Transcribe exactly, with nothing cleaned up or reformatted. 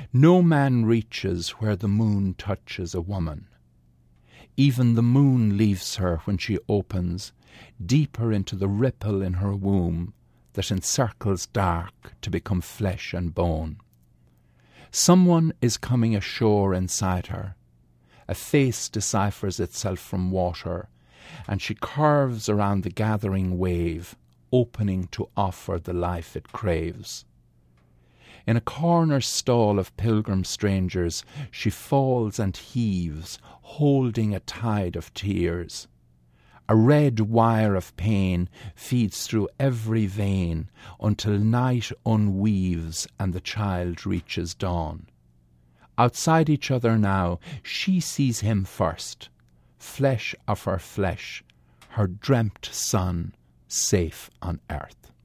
No man reaches where the moon touches a woman. Even the moon leaves her when she opens deeper into the ripple in her womb that encircles dark to become flesh and bone. Someone is coming ashore inside her. A face deciphers itself from water, and she curves around the gathering wave, opening to offer the life it craves. In a corner stall of pilgrim strangers, she falls and heaves, holding a tide of tears. A red wire of pain feeds through every vein until night unweaves and the child reaches dawn. Outside each other now, she sees him first, flesh of her flesh, her dreamt son, safe on earth.